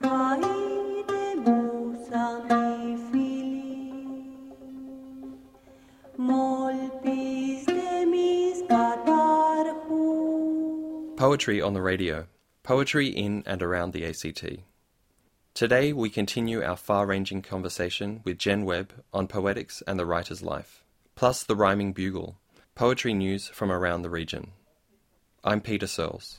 Poetry on the radio. Poetry in and around the ACT. Today we continue our far-ranging conversation with Jen Webb on poetics and the writer's life, plus the Rhyming Bugle, poetry news from around the region. I'm Peter Searles.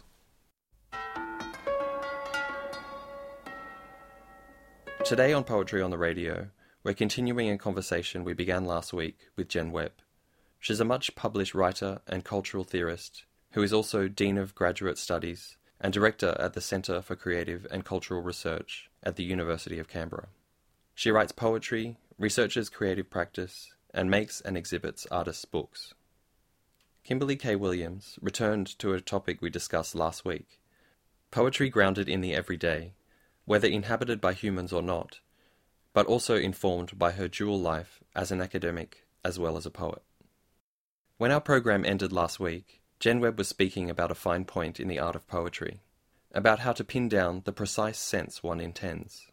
Today on Poetry on the Radio, we're continuing a conversation we began last week with Jen Webb. She's a much-published writer and cultural theorist who is also Dean of Graduate Studies and Director at the Centre for Creative and Cultural Research at the University of Canberra. She writes poetry, researches creative practice, and makes and exhibits artists' books. Kimberly K. Williams returned to a topic we discussed last week: poetry grounded in the everyday, whether inhabited by humans or not, but also informed by her dual life as an academic as well as a poet. When our program ended last week, Jen Webb was speaking about a fine point in the art of poetry, about how to pin down the precise sense one intends.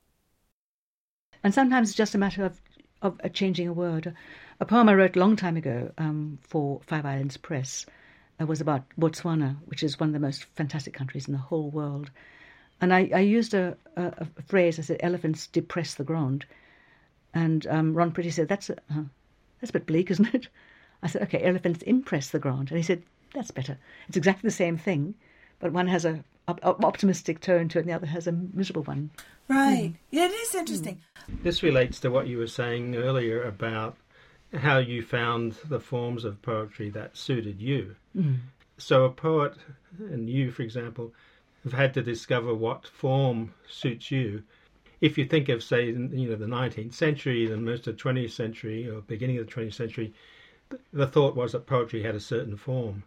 And sometimes it's just a matter of changing a word. A poem I wrote a long time ago for Five Islands Press was about Botswana, which is one of the most fantastic countries in the whole world. And I used a phrase. I said, "Elephants depress the ground." And Ron Pretty said, that's a bit bleak, isn't it? I said, "Okay, elephants impress the ground." And he said, "That's better. It's exactly the same thing, but one has an optimistic tone to it and the other has a miserable one." Right. Yeah, it is interesting. This relates to what you were saying earlier about how you found the forms of poetry that suited you. So a poet, and you, for example, have had to discover what form suits you. If you think of, say, the 19th century, and most of the 20th century, or beginning of the 20th century, the thought was that poetry had a certain form.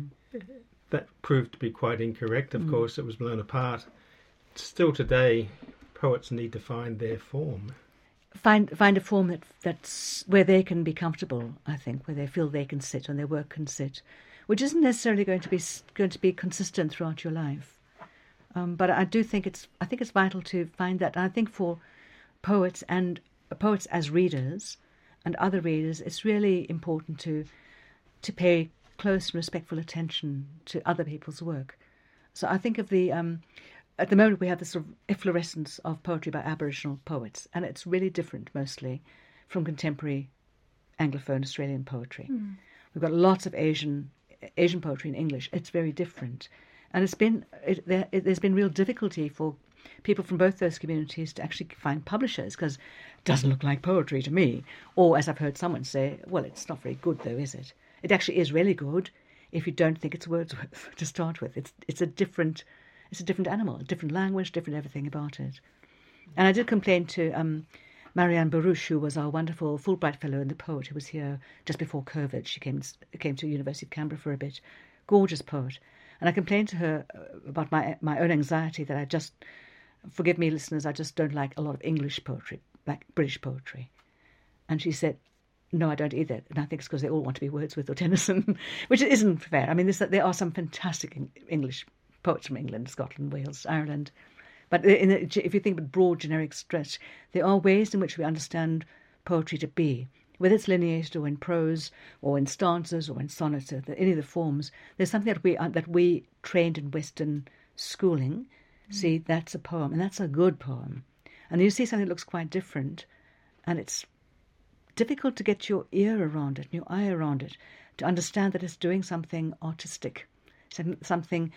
That proved to be quite incorrect, of course. It was blown apart. Still today, poets need to find their form. Find a form that's where they can be comfortable, I think, where they feel they can sit and their work can sit, which isn't necessarily going to be consistent throughout your life. But I think it's vital to find that. And I think for poets and poets as readers and other readers, it's really important to pay close and respectful attention to other people's work. So I think of at the moment we have this sort of efflorescence of poetry by Aboriginal poets, and it's really different mostly from contemporary Anglophone Australian poetry. We've got lots of Asian poetry in English. It's very different. And there's been real difficulty for people from both those communities to actually find publishers, because it doesn't look like poetry to me. Or, as I've heard someone say, well, it's not very good though, is it? It actually is really good if you don't think it's Wordsworth to start with. It's a different animal, a different language, different everything about it. And I did complain to Marianne Baruch, who was our wonderful Fulbright Fellow and the poet who was here just before COVID. She came to University of Canberra for a bit. Gorgeous poet. And I complained to her about my own anxiety that I just, forgive me listeners, I just don't like a lot of English poetry, like British poetry. And she said, "No, I don't either." And I think it's because they all want to be Wordsworth or Tennyson, which isn't fair. I mean, there are some fantastic English poets from England, Scotland, Wales, Ireland. But if you think of broad generic stretch, there are ways in which we understand poetry to be. Whether it's lineated or in prose or in stanzas or in sonnets or any of the forms, there's something that we trained in Western schooling see that's a poem, and that's a good poem. And you see something that looks quite different, and it's difficult to get your ear around it and your eye around it to understand that it's doing something artistic, something,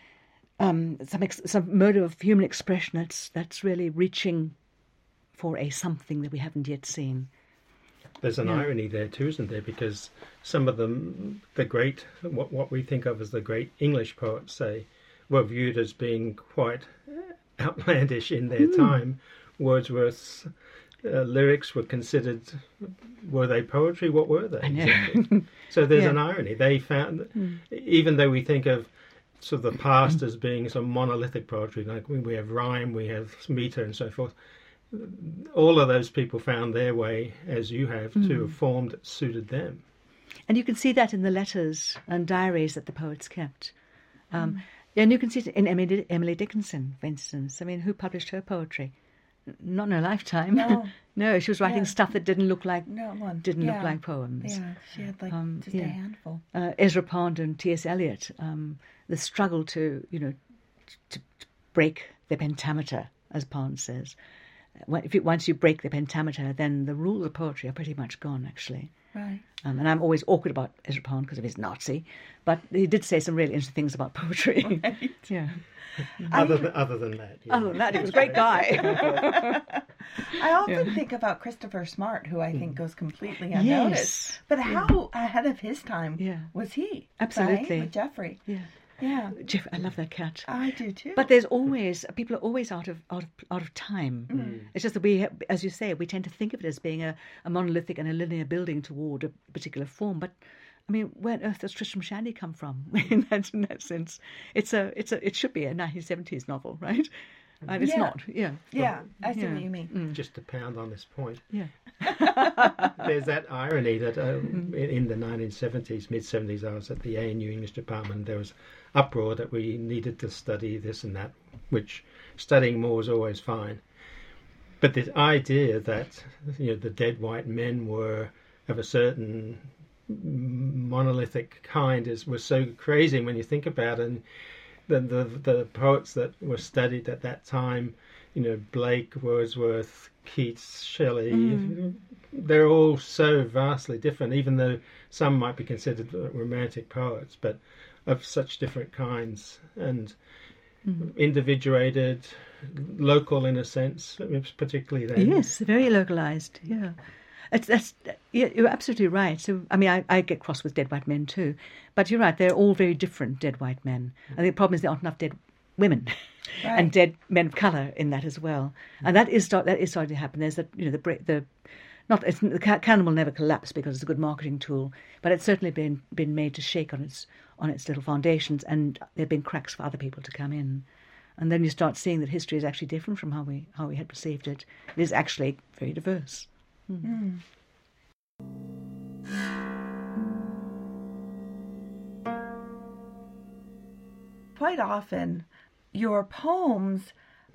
some mode of human expression that's really reaching for a something that we haven't yet seen. There's an irony there too, isn't there? Because some of them, the great, what we think of as the great English poets, say, were viewed as being quite outlandish in their time. Wordsworth's lyrics were considered, were they poetry? What were they? I know. Exactly. So there's an irony. They found, even though we think of sort of the past as being some monolithic poetry, like we have rhyme, we have metre and so forth, all of those people found their way, as you have, to a form that suited them. And you can see that in the letters and diaries that the poets kept. Yeah, and you can see it in Emily Dickinson, for instance. I mean, who published her poetry? Not in her lifetime. No. No, she was writing Yeah. stuff that didn't look like Yeah. poems. Yeah, she had like just yeah. a handful. Ezra Pound and T.S. Eliot, the struggle to break the pentameter, as Pound says. Once you break the pentameter, then the rules of poetry are pretty much gone, actually. Right. And I'm always awkward about Ezra Pound because of his Nazi, but he did say some really interesting things about poetry. Right. Yeah. Other than that. Yeah. Other than that, he was a great guy. I often think about Christopher Smart, who I think goes completely unnoticed. Yes. But how ahead of his time was he? Absolutely. Right? With Geoffrey. Yeah. Yeah. Jeff, I love that cat. I do too. But people are always out of time. It's just that we, as you say, we tend to think of it as being a monolithic and a linear building toward a particular form. But I mean, where on earth does Tristram Shandy come from? in that sense, it should be a 1970s novel, right? And it's not. Yeah. Yeah, I see what you mean. Just to pound on this point, Yeah. there's that irony that in the 1970s, mid-70s, I was at the ANU English department. There was uproar that we needed to study this and that, which studying more was always fine. But the idea that the dead white men were of a certain monolithic kind was so crazy when you think about it. And the poets that were studied at that time, Blake, Wordsworth, Keats, Shelley, they're all so vastly different, even though some might be considered romantic poets, but of such different kinds and individuated, local in a sense, particularly then. Yes, very localized. Yeah. You're absolutely right. So, I mean, I get cross with dead white men too, but you're right. They're all very different dead white men. I think the problem is there aren't enough dead women, Right. and dead men of color in that as well. And that is starting to happen. There's the canon will never collapse because it's a good marketing tool, but it's certainly been made to shake on its little foundations, and there've been cracks for other people to come in. And then you start seeing that history is actually different from how we had perceived it. It is actually very diverse. Quite often, your poems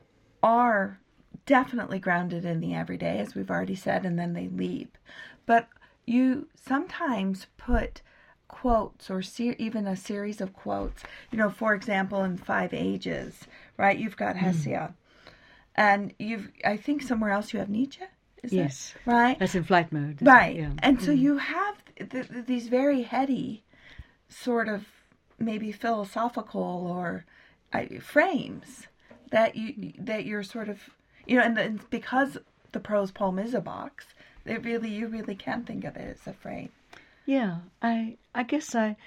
are definitely grounded in the everyday, as we've already said, and then they leap. But you sometimes put quotes or even a series of quotes. For example, in 5 Ages, right? You've got Hesiod, and I think somewhere else you have Nietzsche. Yes, right. That's in Flight Mode, right? Yeah. And so you have these very heady, sort of maybe philosophical or frames that you're sort of and because the prose poem is a box, you really can think of it as a frame. Yeah, I guess I'm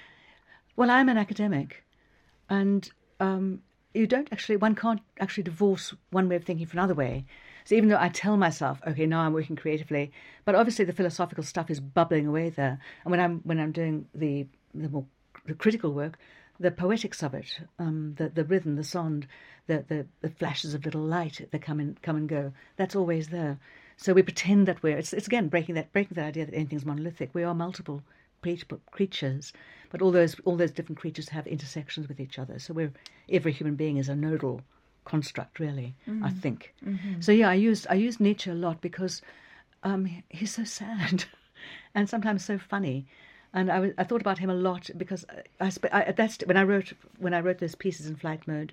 an academic, and one can't actually divorce one way of thinking from another way. So even though I tell myself, okay, now I'm working creatively, but obviously the philosophical stuff is bubbling away there. And when I'm doing the more critical work, the poetics of it, the rhythm, the sound, the flashes of little light that come and go, that's always there. So we pretend that it's again breaking that idea that anything's monolithic. We are multiple creatures, but all those different creatures have intersections with each other. So every human being is a nodal construct, really. I think. So yeah, I used Nietzsche a lot because he's so sad and sometimes so funny, and I thought about him a lot because when I wrote those pieces in Flight Mode,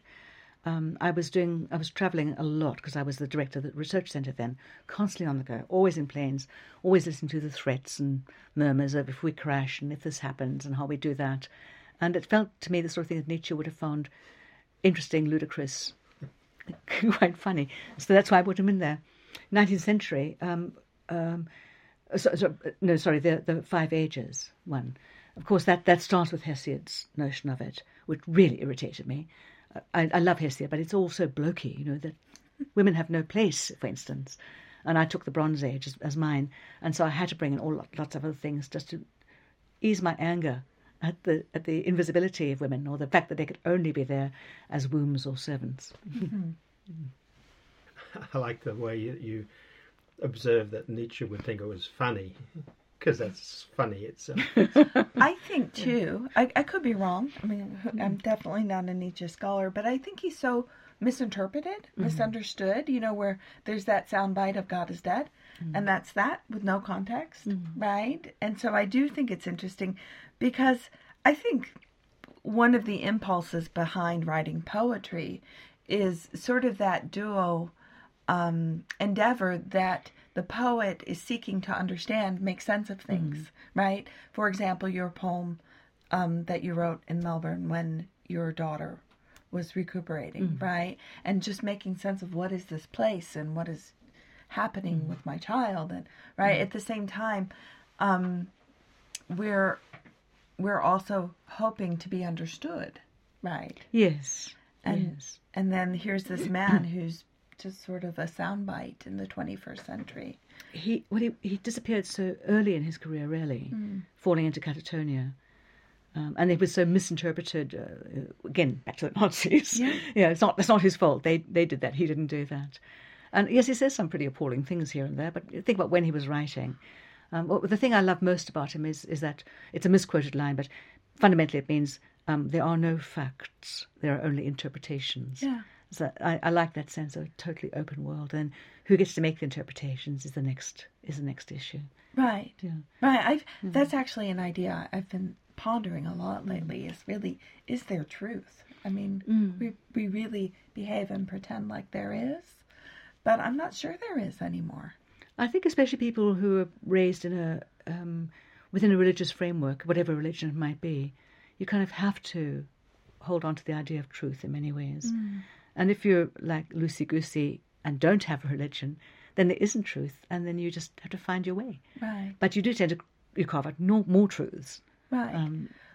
I was traveling a lot because I was the director of the research centre then, constantly on the go, always in planes, always listening to the threats and murmurs of if we crash and if this happens and how we do that, and it felt to me the sort of thing that Nietzsche would have found interesting, ludicrous, quite funny. So that's why I put him in there. 19th century. The 5 Ages one. Of course, that starts with Hesiod's notion of it, which really irritated me. I love Hesiod, but it's all so blokey, that women have no place, for instance. And I took the Bronze Age as mine, and so I had to bring in lots of other things just to ease my anger at the invisibility of women, or the fact that they could only be there as wombs or servants. I like the way you observe that Nietzsche would think it was funny, because that's funny itself. I think too, I could be wrong. I mean, I'm definitely not a Nietzsche scholar, but I think he's so misinterpreted, misunderstood, where there's that soundbite of God is dead, and that's that with no context, right? And so I do think it's interesting because I think one of the impulses behind writing poetry is sort of that duo endeavor that the poet is seeking to understand, make sense of things, right? For example, your poem that you wrote in Melbourne when your daughter was recuperating, right? And just making sense of what is this place and what is happening with my child, and right at the same time, we're also hoping to be understood, right? Yes. And then here's this man who's just sort of a soundbite in the 21st century. He disappeared so early in his career, really, falling into catatonia. And it was so misinterpreted. Again, back to the Nazis. Yeah, it's not his fault. They did that. He didn't do that. And yes, he says some pretty appalling things here and there. But think about when he was writing. The thing I love most about him is that it's a misquoted line, but fundamentally it means there are no facts. There are only interpretations. Yeah. So I like that sense of a totally open world, and who gets to make the interpretations is the next issue. Right. Yeah. Right. That's actually an idea I've been pondering a lot lately. Is there truth? I mean, we really behave and pretend like there is, but I'm not sure there is anymore. I think especially people who are raised in within a religious framework, whatever religion it might be, you kind of have to hold on to the idea of truth in many ways. And if you're like loosey-goosey and don't have a religion, then there isn't truth, and then you just have to find your way. Right. But you do tend to carve out more truths. Right.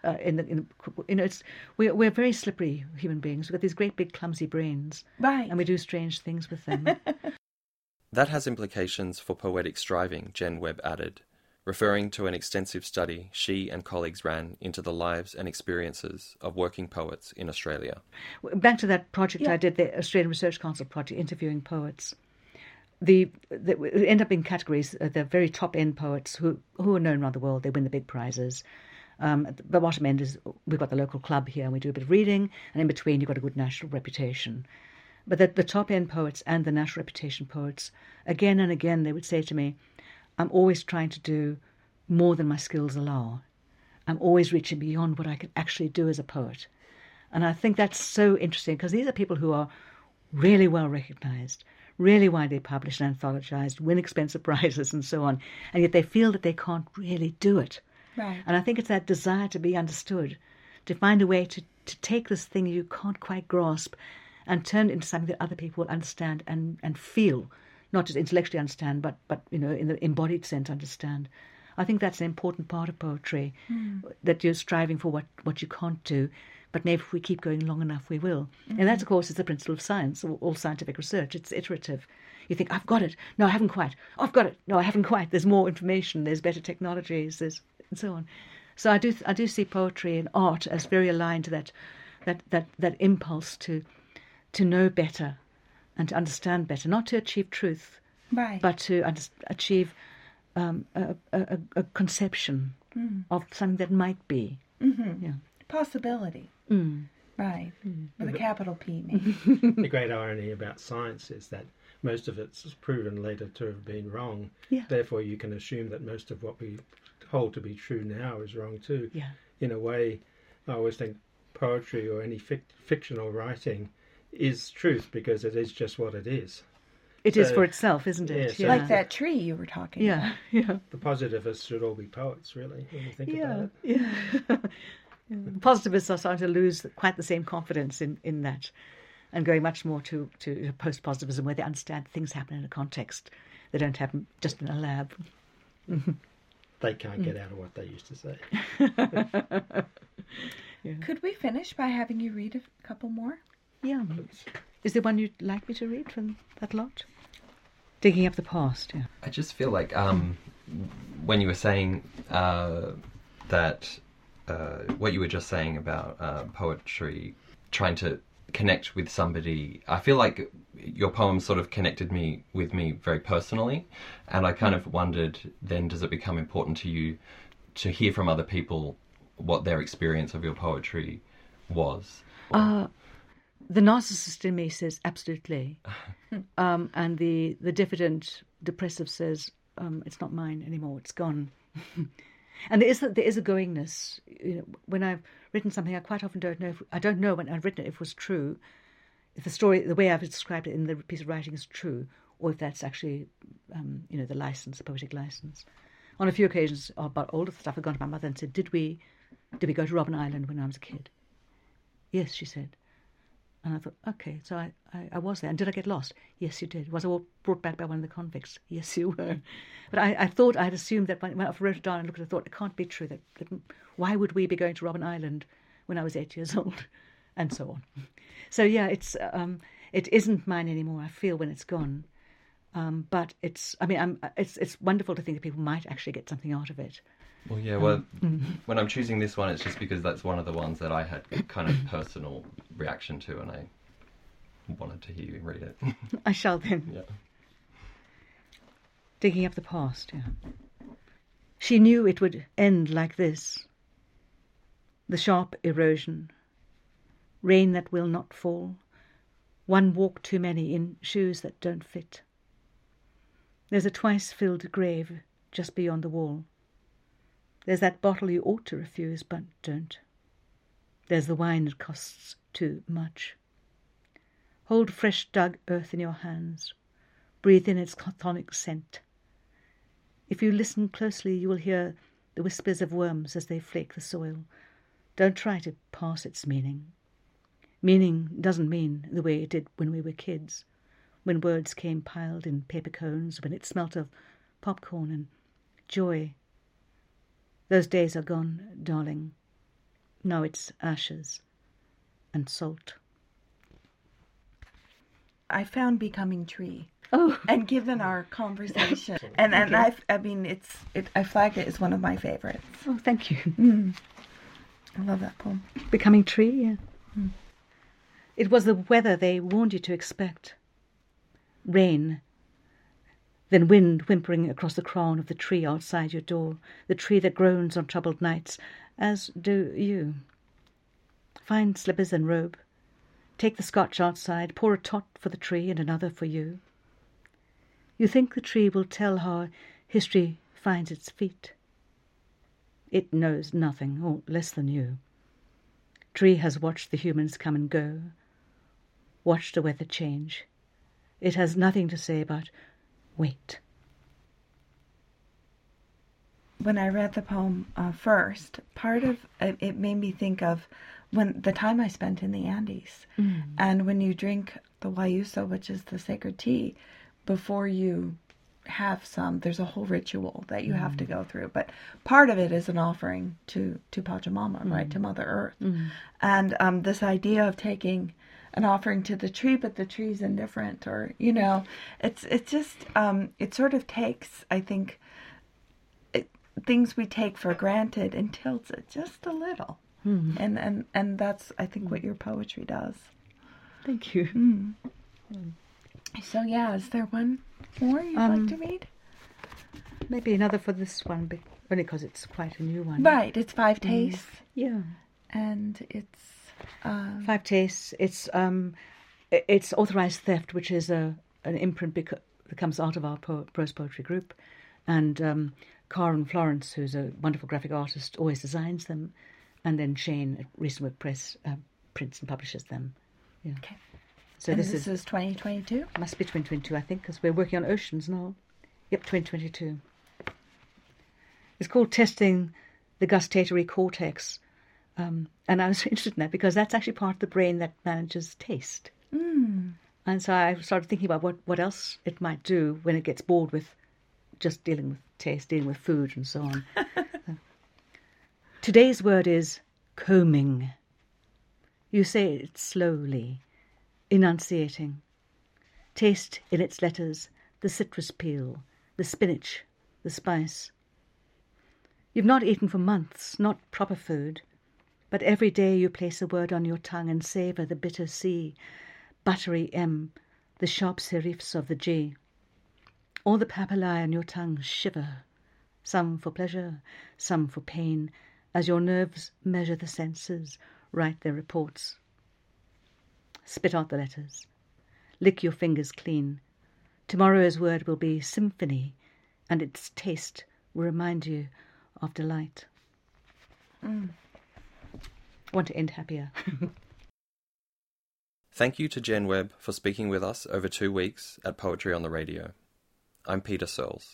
We're very slippery human beings. We've got these great big clumsy brains. Right. And we do strange things with them. That has implications for poetic striving, Jen Webb added, referring to an extensive study she and colleagues ran into the lives and experiences of working poets in Australia. Back to that project I did, the Australian Research Council project, interviewing poets. We end up in categories, the very top-end poets who are known around the world. They win the big prizes. The bottom end is we've got the local club here, and we do a bit of reading, and in between you've got a good national reputation. But the top-end poets and the national reputation poets, again and again, they would say to me, I'm always trying to do more than my skills allow. I'm always reaching beyond what I can actually do as a poet. And I think that's so interesting, because these are people who are really well recognised, really widely published and anthologized, win expensive prizes and so on, and yet they feel that they can't really do it. Right. And I think it's that desire to be understood, to find a way to take this thing you can't quite grasp and turn it into something that other people understand and feel, not just intellectually understand, but in the embodied sense understand. I think that's an important part of poetry, that you're striving for what you can't do, but maybe if we keep going long enough, we will. And that, of course, is the principle of science, all scientific research. It's iterative. You think, I've got it. No, I haven't quite. Oh, I've got it. No, I haven't quite. There's more information. There's better technologies. And so on. So I do see poetry and art as very aligned to that impulse to know better and to understand better, not to achieve truth, right, but to achieve a conception of something that might be. Yeah. Possibility. Right. With a capital P, maybe. The great irony about science is that most of it's proven later to have been wrong. Yeah. Therefore, you can assume that most of what we hold to be true now is wrong too. Yeah. In a way, I always think poetry or any fictional writing is truth because it is just what it is. It is for itself, isn't it? Yeah, like that tree you were talking about. Yeah. The positivists should all be poets, really, when you think about it. Yeah. Positivists are starting to lose quite the same confidence in that, and going much more to post-positivism, where they understand things happen in a context. They don't happen just in a lab. They can't get out of what they used to say. Yeah. Could we finish by having you read a couple more? Yeah. Is there one you'd like me to read from that lot? Digging up the past, yeah. I just feel like when you were saying that what you were just saying about poetry trying to connect with somebody. I feel like your poem sort of connected with me very personally, and I kind of wondered then, does it become important to you to hear from other people what their experience of your poetry was? The narcissist in me says absolutely, and the diffident, depressive says it's not mine anymore. It's gone. And there is a goingness. You know, when I've written something, I quite often don't know when I've written it if it was true, if the story, the way I've described it in the piece of writing is true, or if that's actually the license, the poetic license. On a few occasions about older stuff, I've gone to my mother and said, "Did we go to Robben Island when I was a kid?" "Yes," she said. And I thought, okay, so I was there. And did I get lost? Yes, you did. Was I brought back by one of the convicts? Yes, you were. But I thought, I'd assumed that when I wrote it down and looked at it, I thought, it can't be true. That why would we be going to Robben Island when I was 8 years old? And so on. So yeah, it isn't mine anymore. I feel when it's gone. But it's wonderful to think that people might actually get something out of it. Well, yeah, when I'm choosing this one, it's just because that's one of the ones that I had kind of personal reaction to, and I wanted to hear you read it. I shall then. Yeah. Digging up the past, yeah. She knew it would end like this. The sharp erosion. Rain that will not fall. One walk too many in shoes that don't fit. There's a twice-filled grave just beyond the wall. There's that bottle you ought to refuse, but don't. There's the wine that costs too much. Hold fresh dug earth in your hands. Breathe in its chthonic scent. If you listen closely, you will hear the whispers of worms as they flake the soil. Don't try to parse its meaning. Meaning doesn't mean the way it did when we were kids, when words came piled in paper cones, when it smelt of popcorn and joy. Those days are gone, darling. Now it's ashes and salt. I found Becoming Tree. Oh. And given our conversation, and I flagged it as one of my favorites. Oh, thank you. I love that poem. Becoming Tree, yeah. It was the weather they warned you to expect. Rain. Then wind whimpering across the crown of the tree outside your door, the tree that groans on troubled nights, as do you. Find slippers and robe. Take the scotch outside, pour a tot for the tree and another for you. You think the tree will tell how history finds its feet. It knows nothing, or less than you. Tree has watched the humans come and go, watched the weather change. It has nothing to say about wait. When I read the poem first, part of it made me think of the time I spent in the Andes. And when you drink the Guayusa, which is the sacred tea, before you have some, there's a whole ritual that you have to go through. But part of it is an offering to Pachamama, right, to Mother Earth. And this idea of taking an offering to the tree, but the tree's indifferent, or, it's just, it sort of takes, I think, things we take for granted and tilts it just a little. And that's, I think, what your poetry does. Thank you. So, yeah, is there one more you'd like to read? Maybe another for this one, but only because it's quite a new one. Right, it's Five Tastes. Yeah. And it's... Five Tastes. It's Authorized Theft, which is an imprint that comes out of our prose poetry group. And Karen Florence, who's a wonderful graphic artist, always designs them. And then Shane at Recent Work Press prints and publishes them. Yeah. Okay. So and this is 2022? Must be 2022, I think, because we're working on Oceans now. Yep, 2022. It's called Testing the Gustatory Cortex. And I was interested in that because that's actually part of the brain that manages taste. And so I started thinking about what else it might do when it gets bored with just dealing with taste, dealing with food and so on. Today's word is combing. You say it slowly, enunciating. Taste in its letters the citrus peel, the spinach, the spice. You've not eaten for months, not proper food. But every day you place a word on your tongue and savour the bitter C, buttery M, the sharp serifs of the G. All the papillae on your tongue shiver, some for pleasure, some for pain, as your nerves measure the senses, write their reports. Spit out the letters. Lick your fingers clean. Tomorrow's word will be symphony, and its taste will remind you of delight. Want to end happier. Thank you to Jen Webb for speaking with us over 2 weeks at Poetry on the Radio. I'm Peter Searles.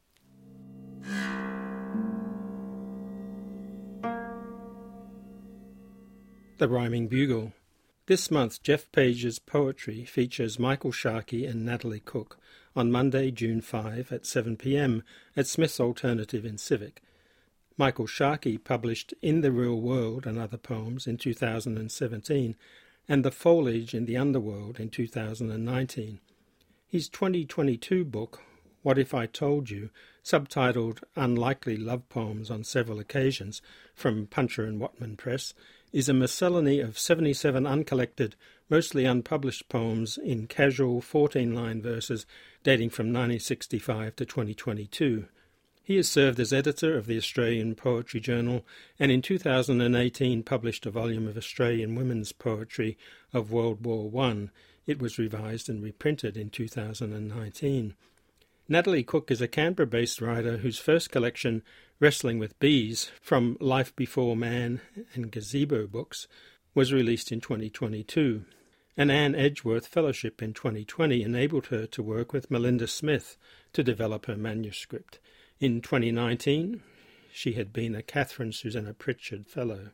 The Rhyming Bugle. This month, Jeff Page's poetry features Michael Sharkey and Natalie Cook on Monday, June 5 at 7 p.m. at Smith's Alternative in Civic. Michael Sharkey published In the Real World and Other Poems in 2017 and The Foliage in the Underworld in 2019. His 2022 book, What If I Told You, subtitled Unlikely Love Poems on Several Occasions from Puncher and Watman Press, is a miscellany of 77 uncollected, mostly unpublished poems in casual 14-line verses dating from 1965 to 2022. He has served as editor of the Australian Poetry Journal and in 2018 published a volume of Australian women's poetry of World War I. It was revised and reprinted in 2019. Natalie Cook is a Canberra-based writer whose first collection, Wrestling with Bees, from Life Before Man and Gazebo Books, was released in 2022. An Anne Edgeworth Fellowship in 2020 enabled her to work with Melinda Smith to develop her manuscript. In 2019, she had been a Catherine Susanna Pritchard Fellow.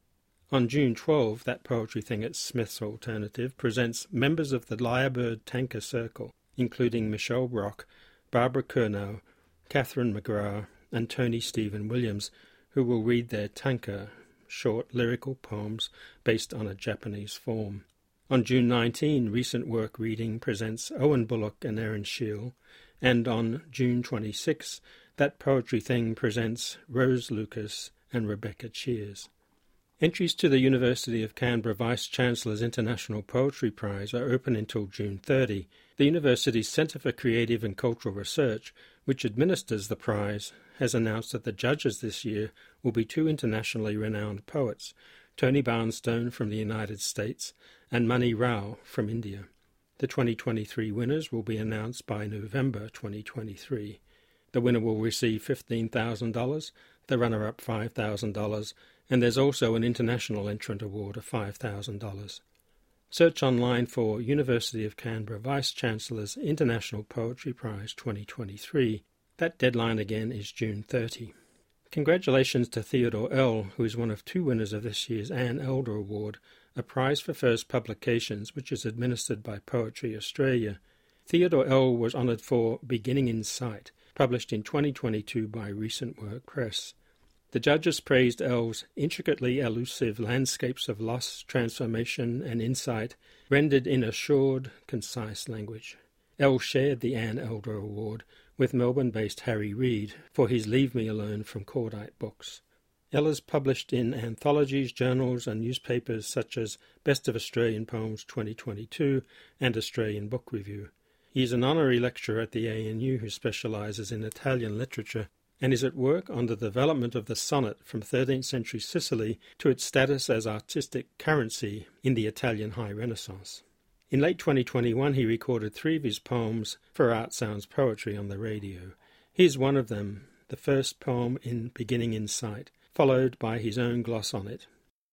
On June 12, That Poetry Thing at Smith's Alternative presents members of the Lyrebird Tanker Circle, including Michelle Brock, Barbara Curnow, Catherine McGrath, and Tony Stephen Williams, who will read their tanka, short lyrical poems based on a Japanese form. On June 19, Recent Work Reading presents Owen Bullock and Erin Shiel, and on June 26, That Poetry Thing presents Rose Lucas and Rebecca Cheers. Entries to the University of Canberra Vice-Chancellor's International Poetry Prize are open until June 30. The university's Centre for Creative and Cultural Research, which administers the prize, has announced that the judges this year will be 2 internationally renowned poets, Tony Barnstone from the United States and Mani Rao from India. The 2023 winners will be announced by November 2023. The winner will receive $15,000, the runner-up $5,000, and there's also an international entrant award of $5,000. Search online for University of Canberra Vice-Chancellor's International Poetry Prize 2023. That deadline again is June 30. Congratulations to Theodore L., who is one of 2 winners of this year's Anne Elder Award, a prize for first publications which is administered by Poetry Australia. Theodore L. was honoured for Beginning in Sight, published in 2022 by Recent Work Press. The judges praised L's intricately elusive landscapes of loss, transformation and insight, rendered in assured, concise language. L shared the Anne Elder Award with Melbourne-based Harry Reid for his Leave Me Alone from Cordite Books. L is published in anthologies, journals and newspapers such as Best of Australian Poems 2022 and Australian Book Review. He is an honorary lecturer at the ANU who specialises in Italian literature and is at work on the development of the sonnet from 13th century Sicily to its status as artistic currency in the Italian High Renaissance. In late 2021 he recorded 3 of his poems for Art Sounds Poetry on the radio. Here's one of them, the first poem in Beginning in Sight, followed by his own gloss on it.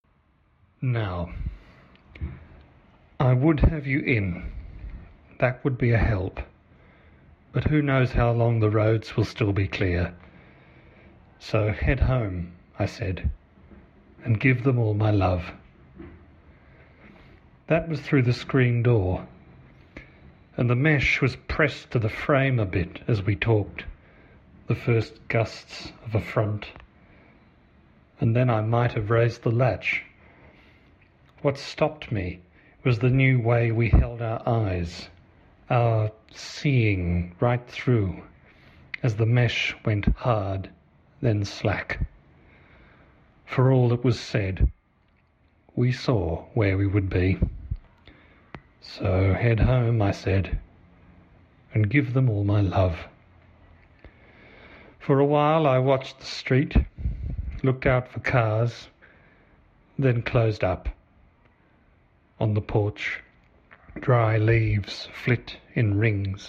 Now, I would have you in. That would be a help. But who knows how long the roads will still be clear. So head home, I said, and give them all my love. That was through the screen door, and the mesh was pressed to the frame a bit as we talked, the first gusts of affront. And then I might have raised the latch. What stopped me was the new way we held our eyes, our seeing right through, as the mesh went hard, then slack. For all that was said, we saw where we would be. So head home, I said, and give them all my love. For a while I watched the street, looked out for cars, then closed up. On the porch, dry leaves flit in rings.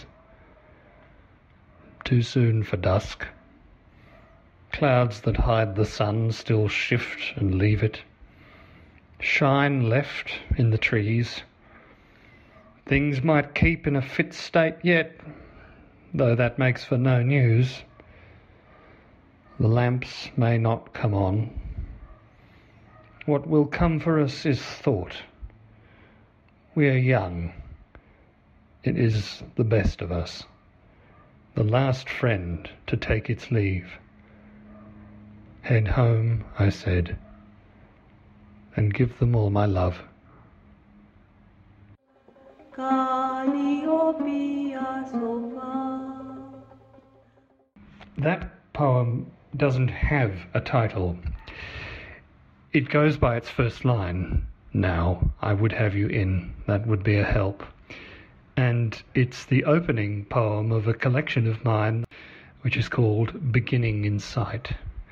Too soon for dusk. Clouds that hide the sun still shift and leave it. Shine left in the trees. Things might keep in a fit state yet, though that makes for no news. The lamps may not come on. What will come for us is thought. We are young. It is the best of us, the last friend to take its leave. Head home, I said, and give them all my love. That poem doesn't have a title. It goes by its first line, "Now I would have you in." That would be a help. And it's the opening poem of a collection of mine, which is called Beginning in Sight.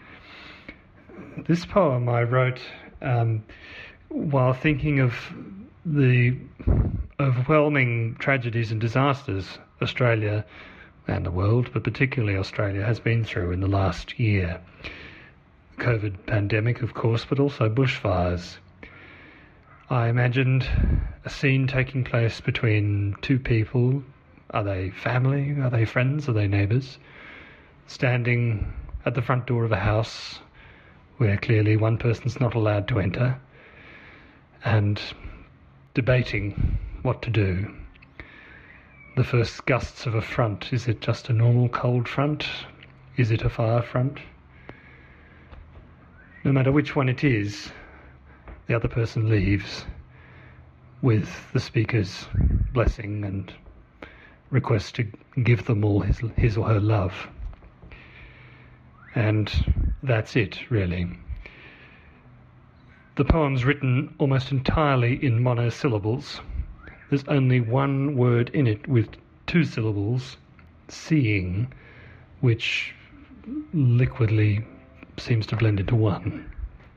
This poem I wrote while thinking of the overwhelming tragedies and disasters Australia and the world, but particularly Australia, has been through in the last year. The COVID pandemic, of course, but also bushfires. I imagined a scene taking place between two people. Are they family? Are they friends? Are they neighbours? Standing at the front door of a house where clearly one person's not allowed to enter, and debating what to do. The first gusts of a front. Is it just a normal cold front? Is it a fire front? No matter which one it is, the other person leaves with the speaker's blessing and request to give them all his or her love. And that's it, really. The poem's written almost entirely in monosyllables. There's only one word in it with two syllables, seeing, which liquidly seems to blend into one.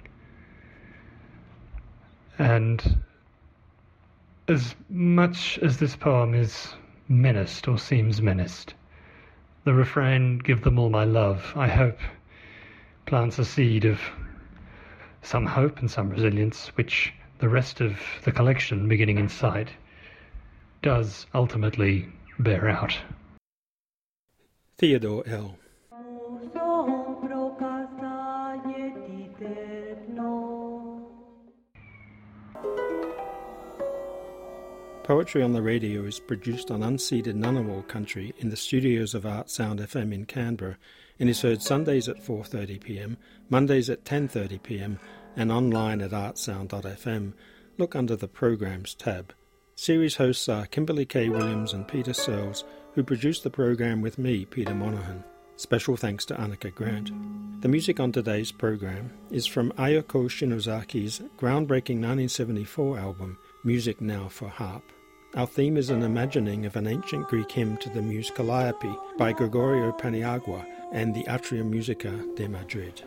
And as much as this poem is menaced or seems menaced, the refrain, "Give them all my love," I hope plants a seed of some hope and some resilience, which the rest of the collection, Beginning in Sight, does ultimately bear out. Theodore L. Poetry on the Radio is produced on unceded Ngunnawal country in the studios of Artsound FM in Canberra and is heard Sundays at 4:30pm, Mondays at 10:30pm and online at artsound.fm. Look under the Programs tab. Series hosts are Kimberly K. Williams and Peter Searles, who produced the program with me, Peter Monaghan. Special thanks to Annika Grant. The music on today's program is from Ayako Shinozaki's groundbreaking 1974 album, Music Now for Harp. Our theme is an imagining of an ancient Greek hymn to the muse Calliope by Gregorio Paniagua and the Atrium Musica de Madrid.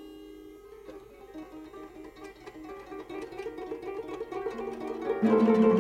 Thank you.